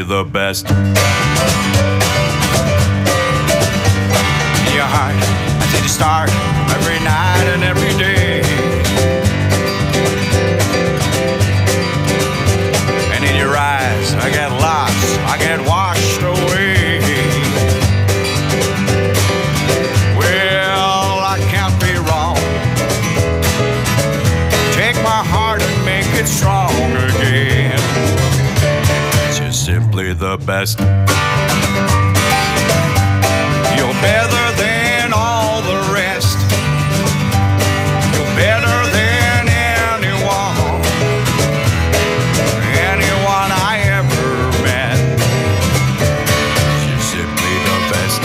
the best. Your heart, I see the start every night and every day. And in your eyes, I get lost, I get washed away. Well, I can't be wrong. Take my heart and make it strong again. It's just simply the best. You're better than all the rest. You're better than anyone, anyone I ever met. You're simply the best.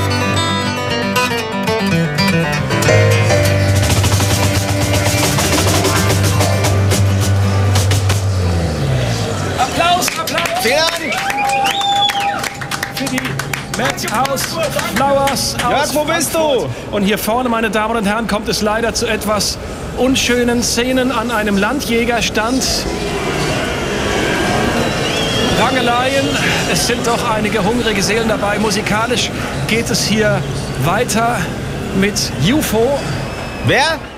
Applaus, Applaus! Vielen Dank. Für die Madhouse Flowers aus Jörg, wo bist Frankfurt. du? Und hier vorne, meine Damen und Herren, kommt es leider zu etwas unschönen Szenen an einem Landjägerstand. Rangeleien, es sind doch einige hungrige Seelen dabei. Musikalisch geht es hier weiter mit UFO. Wer?